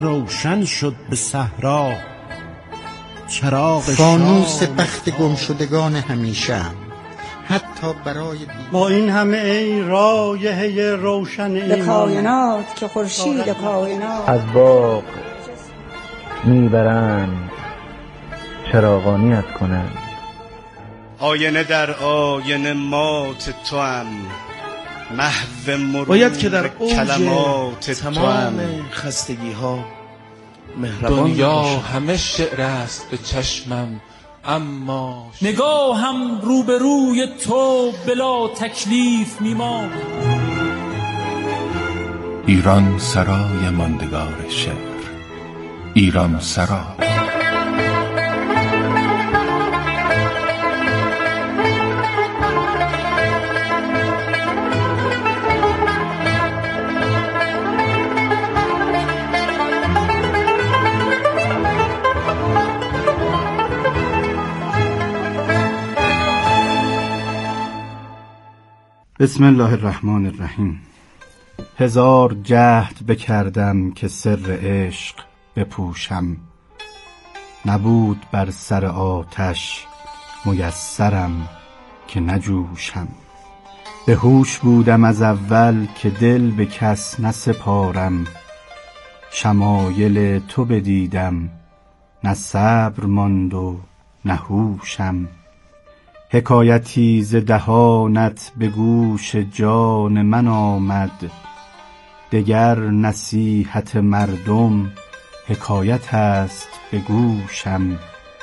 روشن شد به صحرا چراغ فانوس بخت گمشدگان همیشه حتی برای ما این همه ای رایحه روشن به کائنات که خورشید کائنات از باغ میبرند چراغانیت کنند. آینه در آینه مات تو هم محو مرور باید که در کلمات تمام خستگی ها مهربان دنیا باشد. همه شعر است به چشمم اما نگاهم روبروی تو بلا تکلیف میماند. ایران سرای ماندگار شعر، ایران سرا. بسم الله الرحمن الرحیم. هزار جهد بکردم که سر عشق بپوشم، نبود بر سر آتش میسرم که نجوشم. به هوش بودم از اول که دل به کس نسپارم، شمایل تو بدیدم نه صبر ماند و نه هوشم. حکایتی ز دهانت به گوش جان من آمد، دگر نصیحت مردم حکایت است به گوشم.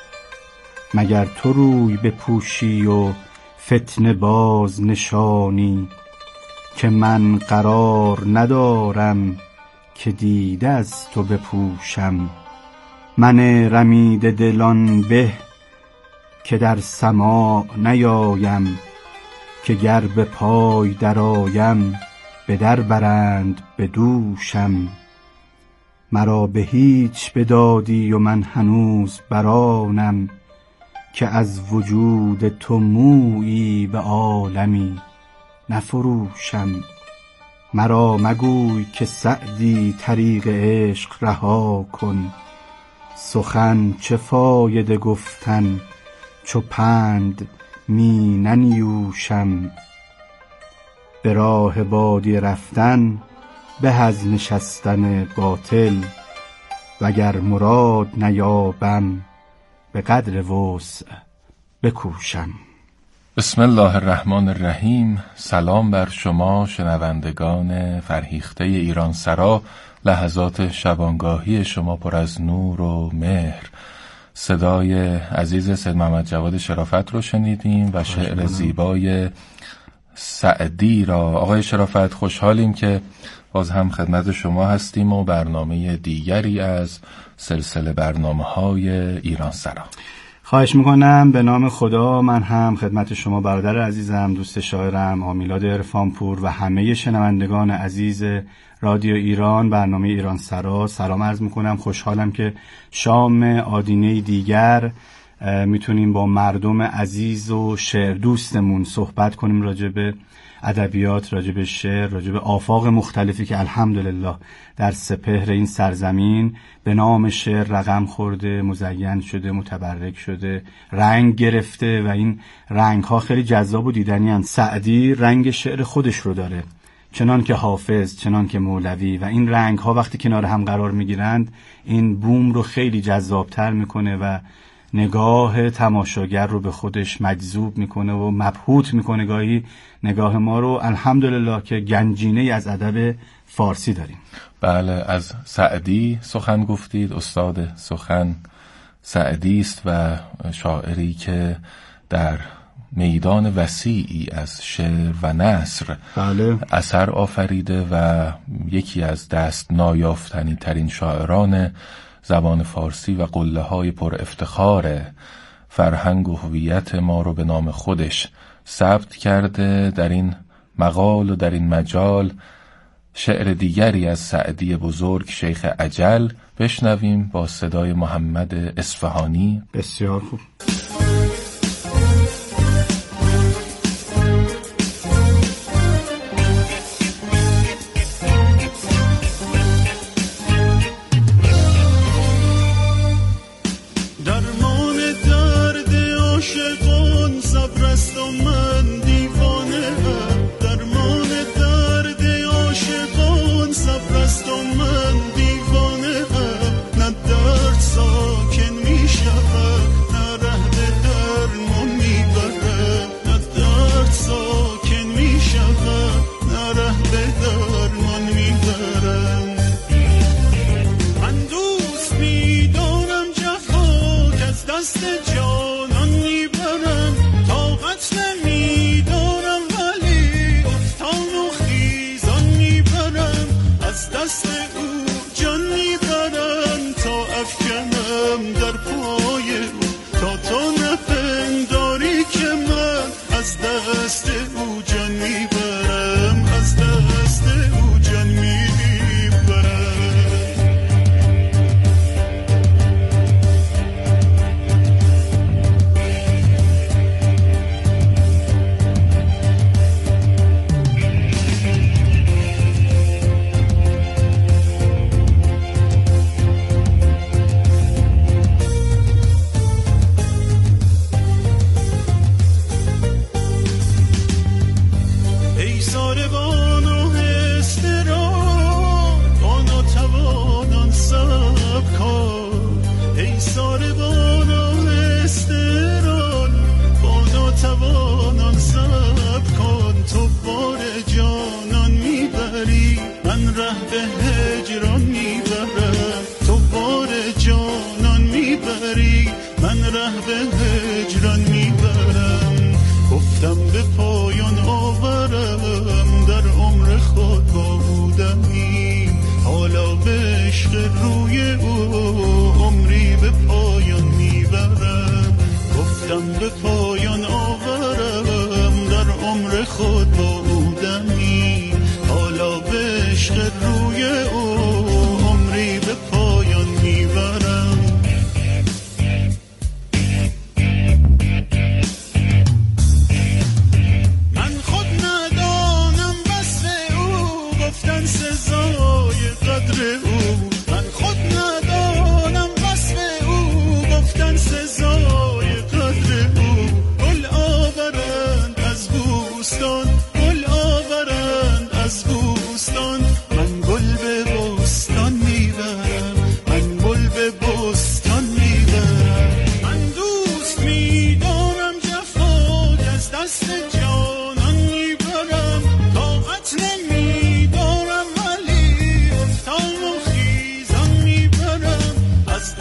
مگر تو روی بپوشی و فتنه باز نشانی، که من قرار ندارم که دیده از تو بپوشم. من رمیده دلان به که در سماع نیایم، که گر به پای درآیم به در برند به دوشم. مرا به هیچ بدادی و من هنوز برانم، که از وجود تو مویی به عالمی نفروشم. مرا مگوی که سعدی طریق عشق رها کن، سخن چه فایده گفتن چو پند می ننیوشم. به راه بادی رفتن به از نشستن باطل، وگر مراد نیابم به قدر وسع بکوشم. بسم الله الرحمن الرحیم. سلام بر شما شنوندگان فرهیخته ایران سرا. لحظات شبانگاهی شما پر از نور و مهر. صدای عزیز سید محمد جواد شرافت رو شنیدیم و شعر زیبای سعدی را. آقای شرافت، خوشحالیم که باز هم خدمت شما هستیم و برنامه دیگری از سلسله برنامه‌های ایران سرا. خواهش میکنم. به نام خدا من هم خدمت شما برادر عزیزم، دوست شاعرم آمیلاد عرفانپور و همه شنوندگان عزیز رادیو ایران، برنامه ایران سرا سلام عرض میکنم. خوشحالم که شام آدینه دیگر میتونیم با مردم عزیز و شعر دوستمون صحبت کنیم راجع به ادبیات، راجع به شعر، راجع به آفاق مختلفی که الحمدلله در سپهر این سرزمین به نام شعر رقم خورده، مزین شده، متبرک شده، رنگ گرفته و این رنگ ها خیلی جذاب و دیدنی هستند. سعدی رنگ شعر خودش رو داره، چنان که حافظ، چنان که مولوی، و این رنگ ها وقتی کنار هم قرار میگیرند این بوم رو خیلی جذابتر میکنه و نگاه تماشاگر رو به خودش مجذوب میکنه و مبهوت میکنه گاهی نگاه ما رو. الحمدلله که گنجینه از ادب فارسی داریم. بله، از سعدی سخن گفتید. استاد سخن سعدی است و شاعری که در میدان وسیعی از شعر و نثر اثر آفریده و یکی از دست نایافتنی ترین شاعران زبان فارسی و قله های پر افتخار فرهنگ و هویت ما رو به نام خودش ثبت کرده. در این مقال و در این مجال شعر دیگری از سعدی بزرگ شیخ اجل بشنویم با صدای محمد اصفهانی. بسیار خوب.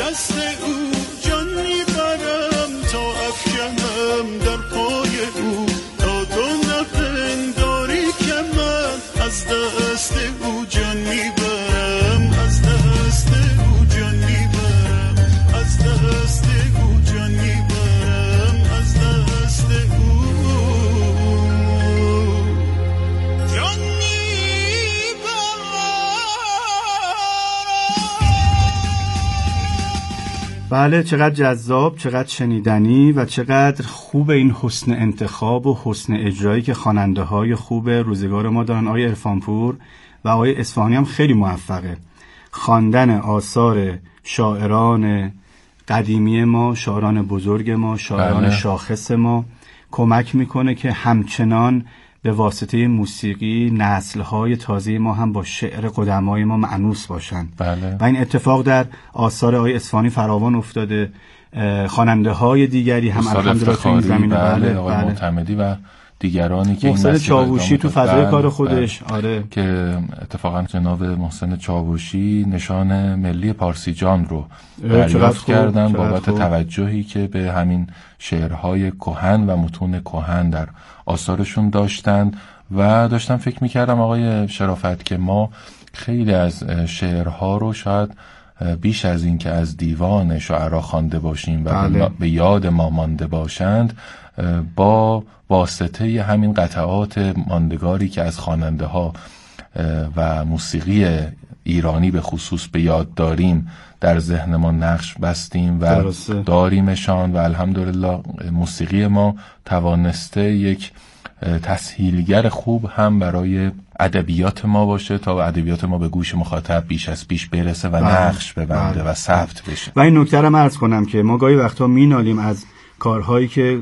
دست او جان میبرم تا افکنم در پای او تا تو نپنداری که من از دست او جان میبرم از دست او جان میبرم از دست او جان میبرم از دست او جان بله، چقدر جذاب، چقدر شنیدنی و چقدر خوب این حسن انتخاب و حسن اجرایی که خواننده های خوب روزگار ما دارن. آقای عرفانپور و آقای اصفهانی هم خیلی موفقه. خواندن آثار شاعران قدیمی ما، شاعران بزرگ ما، شاعران شاخص ما کمک میکنه که همچنان به واسطه موسیقی نسل‌های تازه ما هم با شعر قدمای ما مأنوس باشن. بله. و این اتفاق در آثار آقای اصفهانی فراوان افتاده. خواننده‌های دیگری هم الحمدلله تو این زمینه بله آقای معتمدی و دیگرانی که محسن چاوشی تو فضای کار خودش آره که اتفاقا جناب محسن چاوشی نشان ملی پارسیجان رو دریافت کردن بابت توجهی که به همین شعرهای کهن و متون کهن در آثارشون داشتند. و داشتم فکر میکردم آقای شرافت که ما خیلی از شعرها رو شاید بیش از این که از دیوان شاعرها خوانده باشیم و به یاد ما مانده باشند، با واسطه همین قطعات ماندگاری که از خواننده ها و موسیقی ایرانی به خصوص به یاد داریم در ذهن ما نقش بستیم و داریمشان و الحمدلله موسیقی ما توانسته یک تسهیلگر خوب هم برای ادبیات ما باشه تا ادبیات ما به گوش مخاطب بیش از پیش برسه و نقش ببنده و ثبت بشه. و این نکته رو عرض کنم که ما گاهی وقتا مینالیم از کارهایی که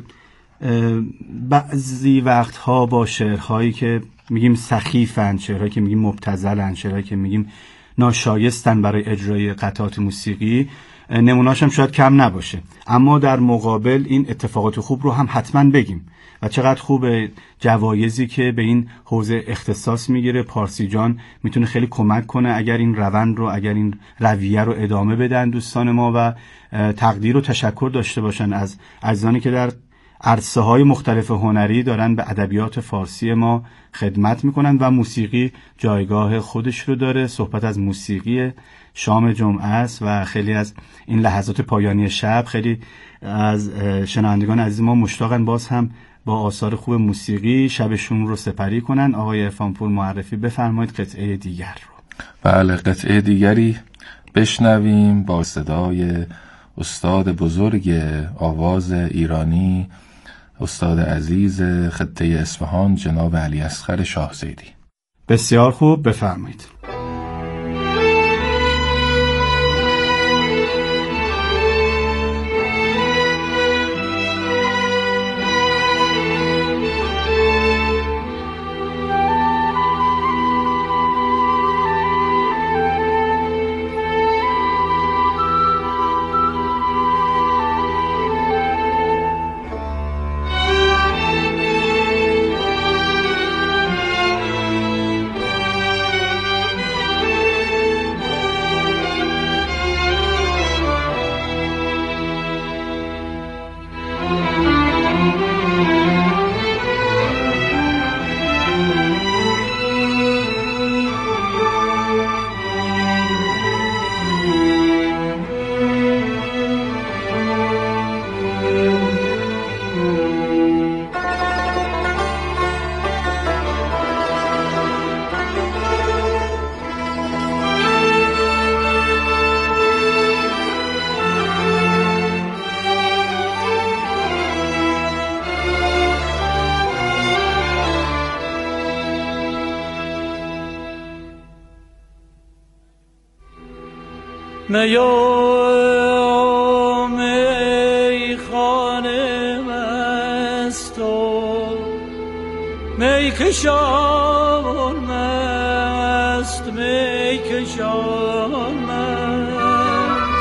بعضی وقتها با شعرهایی که میگیم سخیفن، شعرهایی که میگیم مبتذلن، شعرهایی که میگیم ناشایستن برای اجرای قطعات موسیقی، نمونه‌اش هم شاید کم نباشه، اما در مقابل این اتفاقات خوب رو هم حتما بگیم. و چقدر خوبه جوایزی که به این حوزه اختصاص میگیره. پارسیجان میتونه خیلی کمک کنه اگر این روند رو، اگر این رویه رو ادامه بدن دوستان ما و تقدیر و تشکر داشته باشن از عزیزانی که در عرصه‌های مختلف هنری دارن به ادبیات فارسی ما خدمت میکنن و موسیقی جایگاه خودش رو داره. صحبت از موسیقی شام جمعه است و خیلی از این لحظات پایانی شب خیلی از شنوندگان عزیز ما مشتاقن باز هم با آثار خوب موسیقی شبشون رو سپری کنن. آقای عرفانپور معرفی بفرمایید قطعه دیگر رو. بله، قطعه دیگری بشنویم با صدای استاد بزرگ آواز ایرانی، استاد عزیز خطه اصفهان جناب علی اصغر شاهزیدی. بسیار خوب، بفرمایید. میام ای خانه مست و می کشان مست، می کشان مست.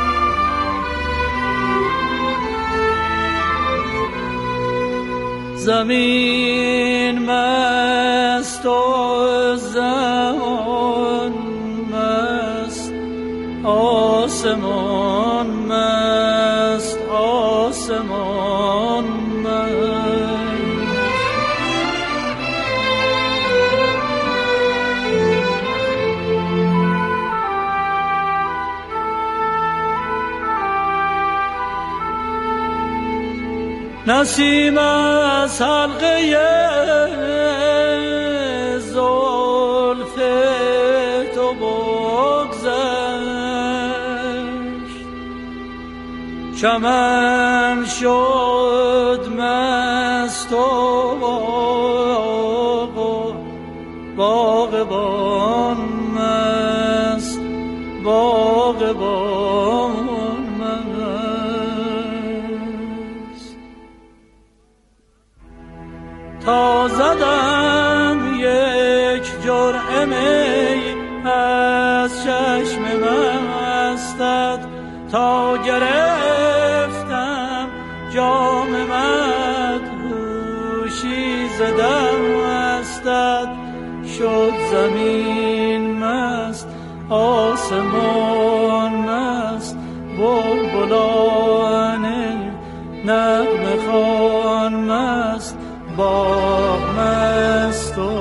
زمین مست و زمان مست، آسمان مست، آسمان مست. نسیم از حلقه زلف تو بگذشت، چمن شد مست و باغبان مست، باغبان تا زدم یک جرعه می از چشم مستت، تا گرفتم جام مدهوشی ز دستت، شد زمین مست، آسمان مست، بلبلان نغمه خوان مست، باغ مست و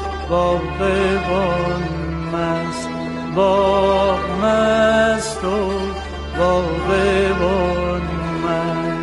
باغبان مست، باغ مست و باغبان مست.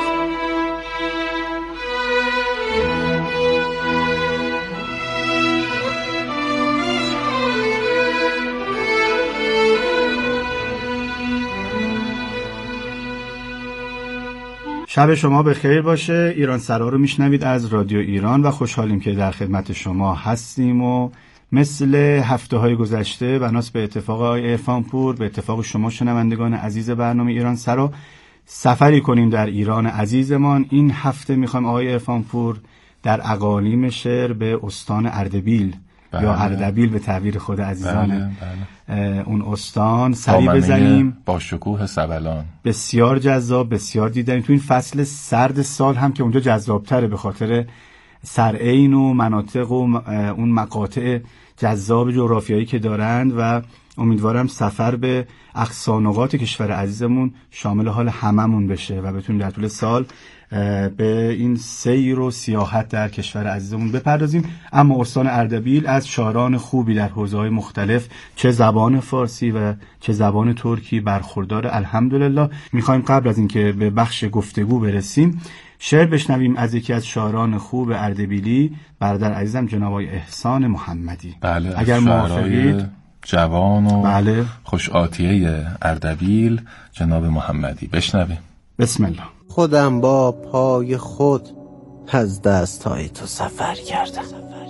شب شما به خیر باشه. ایران سرا رو میشنوید از رادیو ایران و خوشحالیم که در خدمت شما هستیم و مثل هفته‌های گذشته بناس به اتفاق آقای عرفانپور، به اتفاق شما شنوندگان عزیز برنامه ایران سرا، سفری کنیم در ایران عزیزمان. این هفته میخوایم آقای عرفانپور در اقالیم شعر به استان اردبیل یا اردبیل به تعبیر خود عزیزان اون استان سری بزنیم. با شکوه سبلان بسیار جذاب، بسیار دیدنی تو این فصل سرد سال هم که اونجا جذابتره به خاطر سرعین و مناطق و اون مقاطع جذاب جغرافیایی که دارند و امیدوارم سفر به اقصا نقاط کشور عزیزمون شامل حال هممون بشه و بتونیم در طول سال به این سیر و سیاحت در کشور عزیزمون بپردازیم. اما استان اردبیل از شاعران خوبی در حوزه‌های مختلف، چه زبان فارسی و چه زبان ترکی، برخوردار الحمدلله. میخوایم قبل از اینکه به بخش گفتگو برسیم شعر بشنویم از یکی از شاعران خوب اردبیلی، برادر عزیزم جناب آقای احسان محمدی. بله، اگر موافقید. جوان و بله. خوش آتیه اردبیل جناب محمدی بشنویم. بسم الله. خودم با پای خود از دستای تو سفر کردم،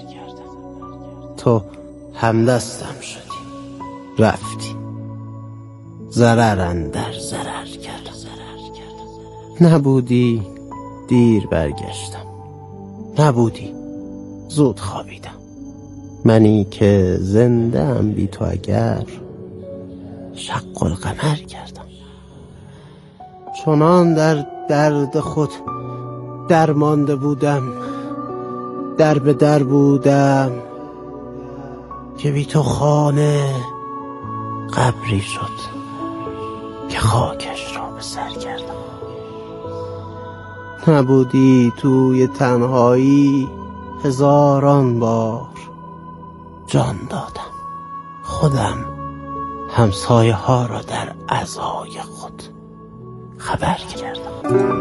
تو همدستم شدی رفتی، ضرر اندر ضرر کردم، نبودی دیر برگشتم، نبودی زود خوابیدم، منی که زنده ام بی تو اگر شق القمر کردم، چنان در درد خود درمانده بودم، در به در بودم که بی تو خانه قبری شد که خاکش را به سر کردم، نبودی توی تنهایی هزاران بار جان دادم، خودم همسایه ها را در عزای خود خبر کردم.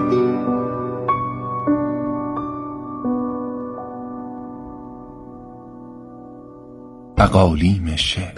اقالیم شعر.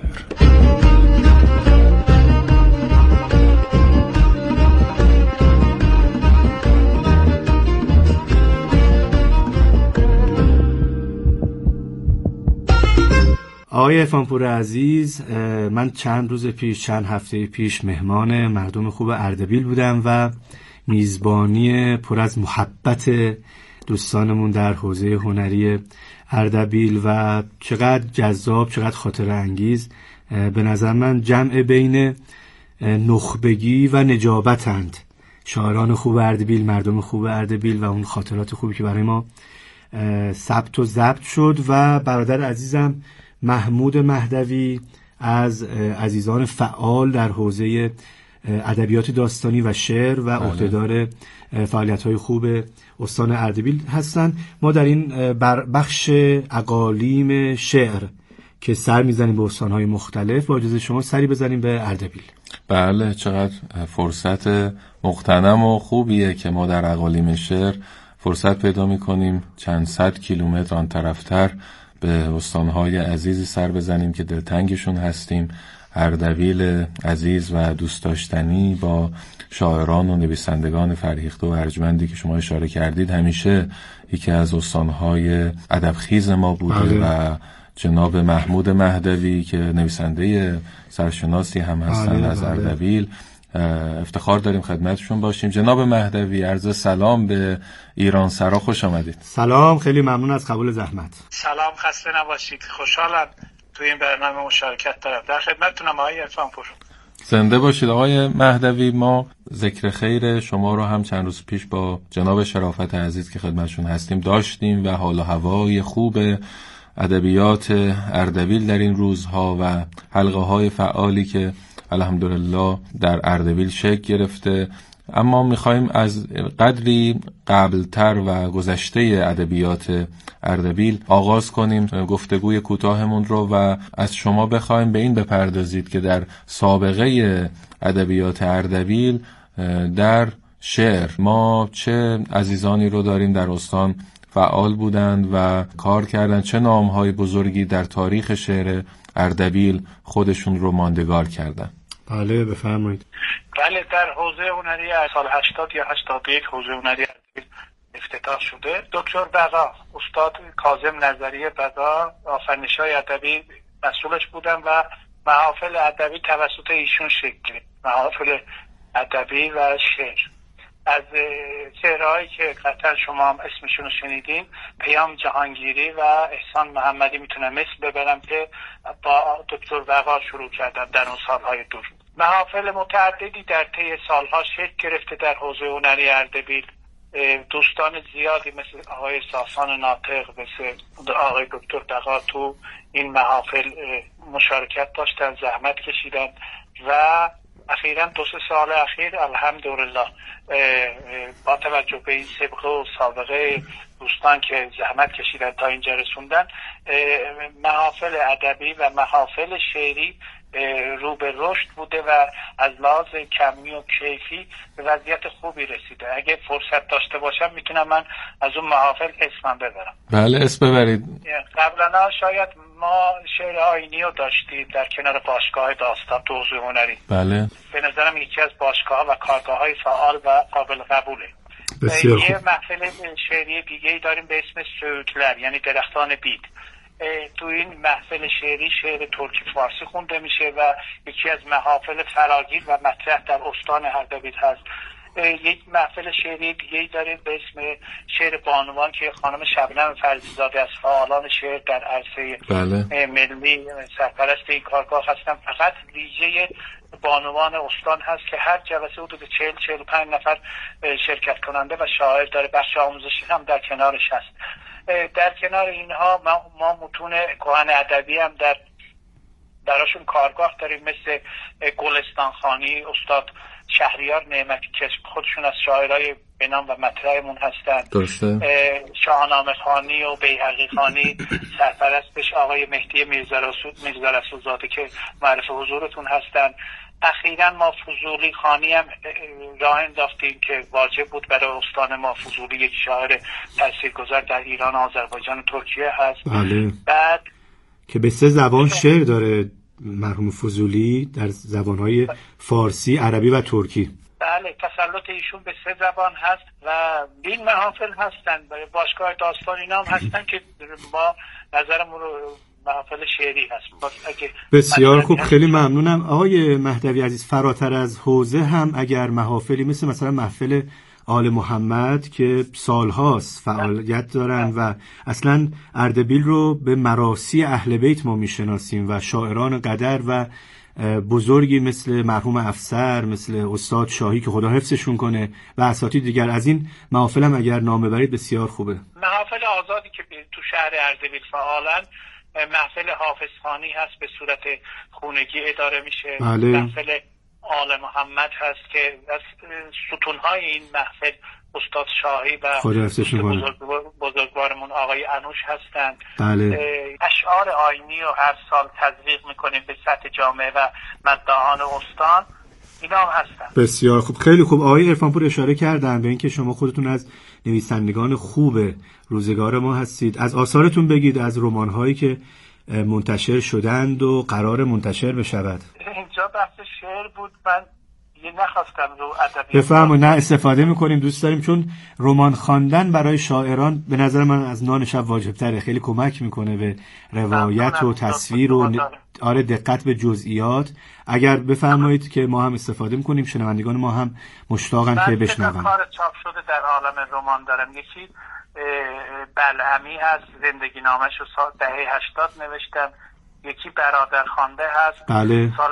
آقای عرفانپور عزیز، من چند هفته پیش مهمان مردم خوب اردبیل بودم و میزبانی پر از محبت دوستانمون در حوزه هنری اردبیل و چقدر جذاب، چقدر خاطره انگیز. به نظر من جمع بین نخبگی و نجابتند شاعران خوب اردبیل، مردم خوب اردبیل و اون خاطرات خوبی که برای ما ثبت و ضبط شد. و برادر عزیزم محمود مهدوی از عزیزان فعال در حوزه ادبیات داستانی و شعر و عهدهدار فعالیت‌های خوب استان اردبیل هستند. ما در این بخش اقالیم شعر که سر میزنیم به استان‌های مختلف، با اجازه شما سری بزنیم به اردبیل. بله، چقدر فرصت مغتنم و خوبیه که ما در اقالیم شعر فرصت پیدا می‌کنیم چند صد کیلومتر آن طرفتر به استان‌های عزیزی سر بزنیم که دلتنگشون هستیم. اردبیل عزیز و دوست داشتنی با شاعران و نویسندگان فرهیخته و ارجمندی که شما اشاره کردید همیشه یکی از استان‌های ادبخیز ما بوده و جناب محمود مهدوی که نویسنده سرشناسی هم هستند از اردبیل، افتخار داریم خدمتشون باشیم. جناب مهدوی، عرض سلام به ایران سرا، خوش آمدید. سلام، خیلی ممنون از قبول زحمت. سلام، خسته نباشید. خوشحالم تو این برنامه مشارکت دارم. در خدمتتونم آقای عرفان پور. زنده باشید آقای مهدوی. ما ذکر خیر شما رو هم چند روز پیش با جناب شرافت عزیز که خدمتشون هستیم داشتیم و حال و هوای خوب ادبیات اردبیل در این روزها و حلقه‌های فعالی که الحمدلله در اردبیل شکل گرفته. اما می‌خوایم از قدری قبلتر و گذشته ادبیات اردبیل آغاز کنیم گفتگوی کوتاهمون رو و از شما بخوایم به این بپردازید که در سابقه ادبیات اردبیل در شعر ما چه عزیزانی رو داریم در استان فعال بودند و کار کردند، چه نام‌های بزرگی در تاریخ شعر اردبیل خودشون رو ماندگار کردند. بله بفرمایید. بله، در حوزه هنری سال 80 یا 81 حوزه هنری اردبیل افتتاح شده. دکتر بقا، استاد کاظم نظری بقا، آفرینش‌های ادبی مسئولش بودن و محافل ادبی توسط ایشون شکل گرفت. محافل ادبی و شعر. از چهرهایی که قطعا شما هم اسمشون رو شنیدین، پیام جهانگیری و احسان محمدی میتونم اسم ببرم که با دکتر بقا شروع کردن در اون سالهای دور. محافل متعددی در طی سالها شکل گرفته در حوزه هنری اردبیل. دوستان زیادی مثل آقای ساسان ناطق، مثل آقای دکتر بقا تو این محافل مشارکت داشتن، زحمت کشیدن و اخیراً 2-3 سال اخیر الحمدلله با توجه به این سابقه و سابقه دوستان که زحمت کشیدن تا اینجا رسوندن، محافل ادبی و محافل شعری رو به رشد بوده و از لحاظ کمی و کیفی به وضعیت خوبی رسیده. اگه فرصت داشته باشم میتونم من از اون محافل اسمم ببرم. بله، اسم ببرید. قبلا شاید ما شعر آیینی رو داشتیم در کنار باشگاه داستان تو حوزه هنری. بله، به نظرم یکی از باشگاه و کارگاه‌های فعال و قابل قبوله. یه محفل شعری دیگه‌ای داریم به اسم سوتلر، یعنی درختان بید. تو این محفل شعری شعر ترکی فارسی خونده میشه و یکی از محافل فراگیر و مطرح در استان اردبیل هست. یک محفل شعری دیگه‌ای داریم به اسم شعر بانوان که خانم شبنم فرزیزاده از فعالان شعر در عرصه ملی سرپرست این کارگاه هستن. فقط ویژه بانوان استان هست که هر جلسه حدود 40-45 نفر شرکت کننده و شاعر داره. بخش آموزشی هم در کنارش هست. در کنار اینها ما متون کهن ادبی هم دراشون کارگاه داریم، مثل گلستان خانی، استاد شهریار نعمتی که خودشون از شاعرای به نام و مطرحمون هستن. درسته. شاهنامه خانی و بیهقی خانی سرپرستش آقای مهدی میرزا رسولزاده که معرف حضورتون هستن. اخیراً ما فضولی خانی هم راه انداختیم که واجب بود برای استان ما. فضولی یک شاعر تاثیرگذار در ایران، آذربایجان و ترکیه هست. بله. بعد که به 3 زبان شعر داره مرحوم فضولی، در زبانهای فارسی، عربی و ترکی. بله، تسلط ایشون به 3 زبان هست و این محافل هستن. باشگاه داستان اینا هم هستن که ما نظرمون رو محافل شعری هست. بسیار خوب، خیلی ممنونم آقای مهدوی عزیز. فراتر از حوزه هم اگر محافلی مثلا محفل آل محمد که سالهاست فعالیت دارن و اصلا اردبیل رو به مراثی اهل بیت ما میشناسیم و شاعران قدر و بزرگی مثل مرحوم افسر، مثل استاد شاهی که خدا حفظشون کنه و اساتید دیگر، از این محافل هم اگر نام ببرید بسیار خوبه. محافل آزادی که تو شهر اردبیل فعالن، محفل حافظ خانی هست به صورت خونگی اداره میشه. بله. محفل آل محمد هست که از ستونهای این محفل استاد شاهی و بزرگوارمون آقای انوش هستند. بله. اشعار آینی رو هر سال تزریق میکنیم به سطح جامعه و مداحان استان، اینا هم هستن. بسیار خوب، خیلی خوب. آقای عرفانپور اشاره کردن به اینکه شما خودتون از نویسندگان خوب روزگار ما هستید. از آثارتون بگید، از رمان‌هایی که منتشر شدند و قرار منتشر بشود. اینجا بحث شعر بود، من نخواستم رو ادبیات بفرمایید. نه، استفاده میکنیم، دوست داریم، چون رمان خواندن برای شاعران به نظر من از نان شب واجب تره. خیلی کمک میکنه به روایت و تصویر و آره دقت به جزئیات. اگر بفرمایید که ما هم استفاده میکنیم، شنوندگان ما هم مشتاقن که بشنون. کار چاپ شده در عالم رمان دارم. یکی بلعمی هست، زندگی نامش رو دهه 80 نوشتم. یکی برادر خوانده هست، بله. سال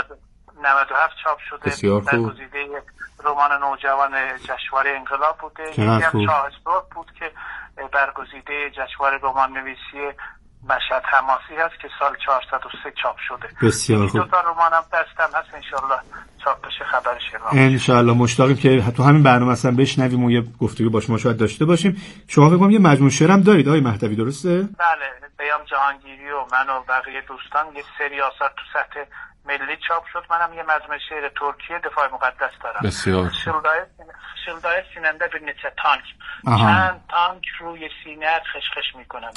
97 چاپ شده. در گزیده رمان نوجوان جشنواره انقلاب بوده. یکی هم شاهسرخ بود که برگزیده جشنواره رمان نویسی مشهد حماسی هست که سال 403 چاپ شده. بسیار خوب. دو تا رمانم دستم هست، انشالله چاپ بشه خبرش رو. انشالله مشتاقیم که تو همین برنامه اصلا بشنویم و یه گفتگو با شما شاید داشته باشیم. شما فکر کنم یه مجموعه شعر هم دارید آقای مهدوی، درسته؟ بله، بیام جهانگیری و من و بقیه دوستان یه سری آثار تو سطح ملی چاپ شد. منم یه مجموعه شعر ترکیه دفاع مقدس دارم. بسیار شلدای سیننده به نچه تانک. چند تانک روی سینه خشخش میکنن.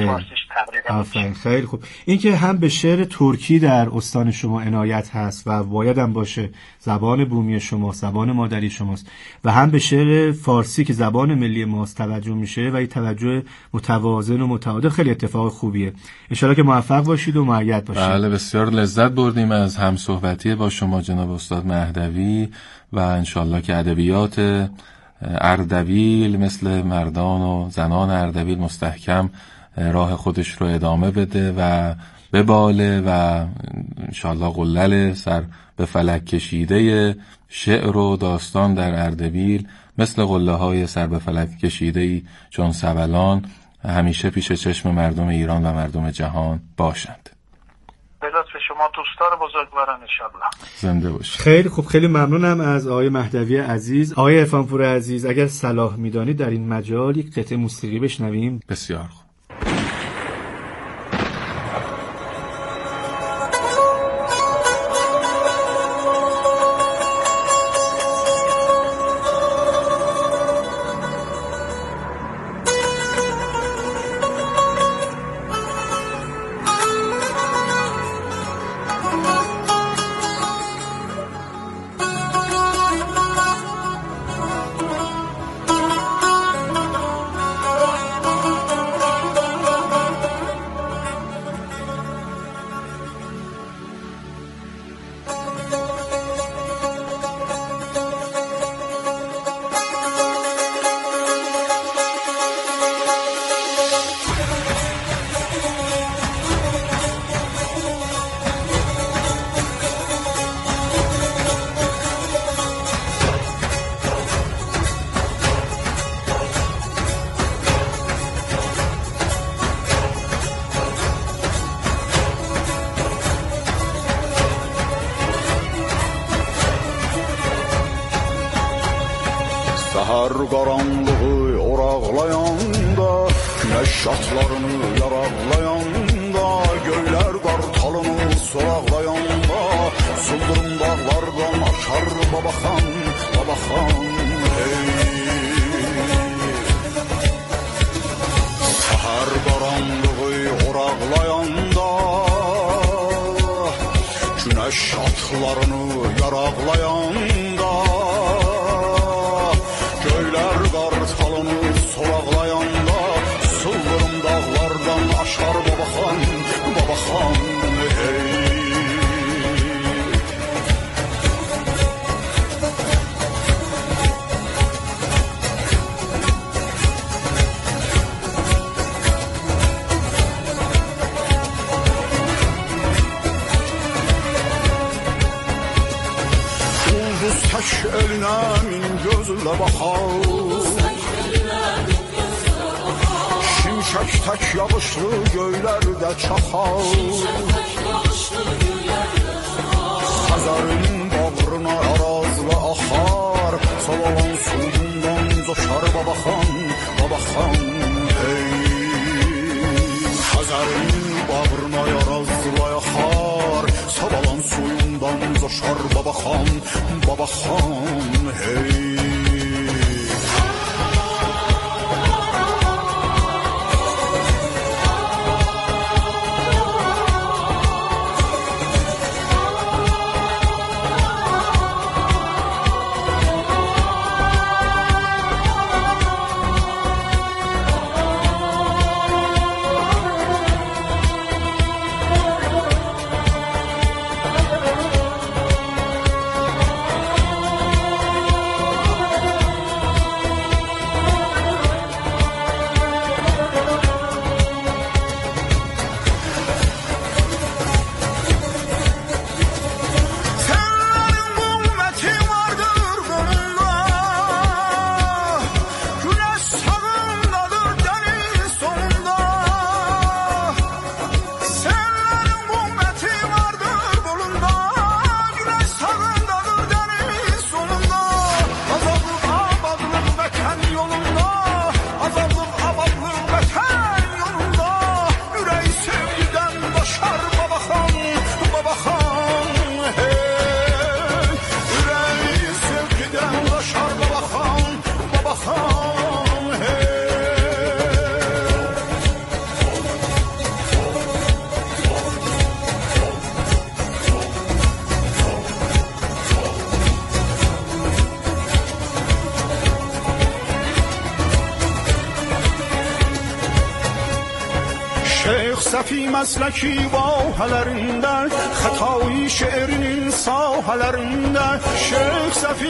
آفرین، خیلی خوب. این که هم به شعر ترکی در استان شما عنایت هست و باید هم باشه، زبان بومی شماست، زبان مادری شماست، و هم به شعر فارسی که زبان ملی ماست توجه میشه و این توجه متوازن و متعادل خیلی اتفاق خوبیه. انشالله که موفق باشید و مؤید باشید. بله، بسیار لذت بردیم از همصحبتی با شما جناب استاد مهدوی و انشالله که ادبیات اردبیل مثل مردان و زنان اردبیل مستحکم راه خودش رو ادامه بده و بباله و انشالله قلل سر به فلک کشیده شعر و داستان در اردبیل مثل قله های سر به فلک کشیده‌ای چون سبلان همیشه پیش چشم مردم ایران و مردم جهان باشند. به لطف شما دوستان بزرگواران انشالله. زنده باشید. خیلی خوب، خیلی ممنونم از آقای مهدوی عزیز. آقای عرفانپور عزیز، اگر صلاح میدانید در این مجال یک قطعه موسیقی بشنویم. بسیار خوب. Səhər qaranlığı oraqlayanda, güneş atlarını yaraqlayanda, göylər qartalını soraqlayanda, sıldırım dağlardan aşar babaxan, babaxan, hey. Səhər qaranlığı oraqlayanda, güneş atlarını yaraqlayanda, göylər qartalını soraqlayanda, sıldırım dağlardan aşar babaxan, babaxan, hey. Ulduz tək elinə min gözlə baxar, şimşək tək yağışlı göylərdə çaxar, Xəzərin bağrına arazlı axar, Sabalan suyundan coşar babaxan, babaxan hey. Xəzərin bağrına arazlı axar, Sabalan suyundan coşar babaxan, babaxan hey. Səfi məsləki vahələrində, xətai şeirinin sahələrində, Şeyx Səfi